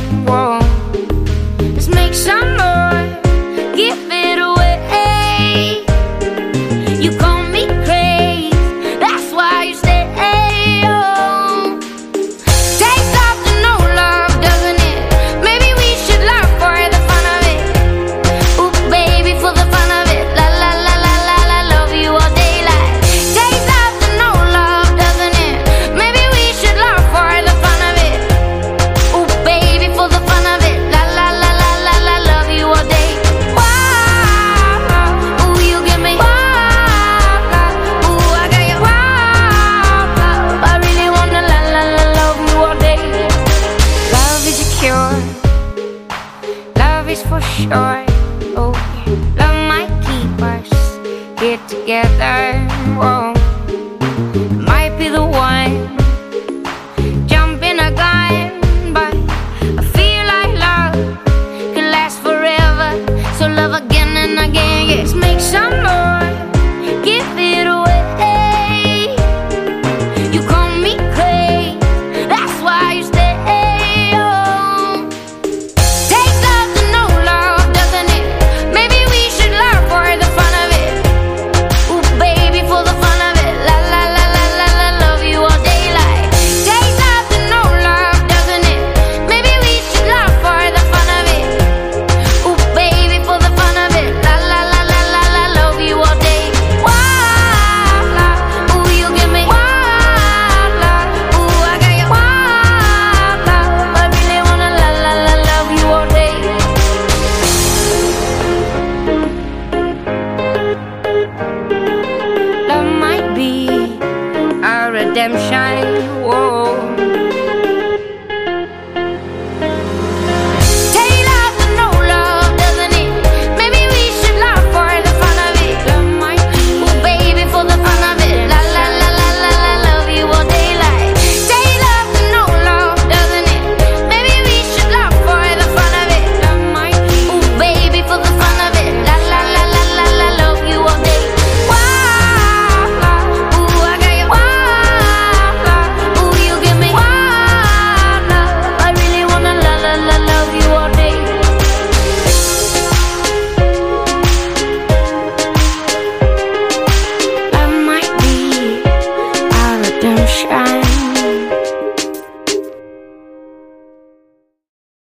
Whoa. Let's make some more, give it away. You call me crazy, that's why you stay. Oh. Tastes after no love, doesn't it? Maybe we should love for the fun of it. Ooh, baby, for the fun of it. La la la la la la, love you all day like. Tastes after no love, doesn't it? Maybe we should love for the fun of it. Ooh, baby, for the fun of it. La la la la la la, love you all day. Wow, ooh, you give me wow. Ooh, I got you wow. I really wanna la la la love you all day. Love is a cure, love is for sure. Oh, love might keep us here together. Whoa.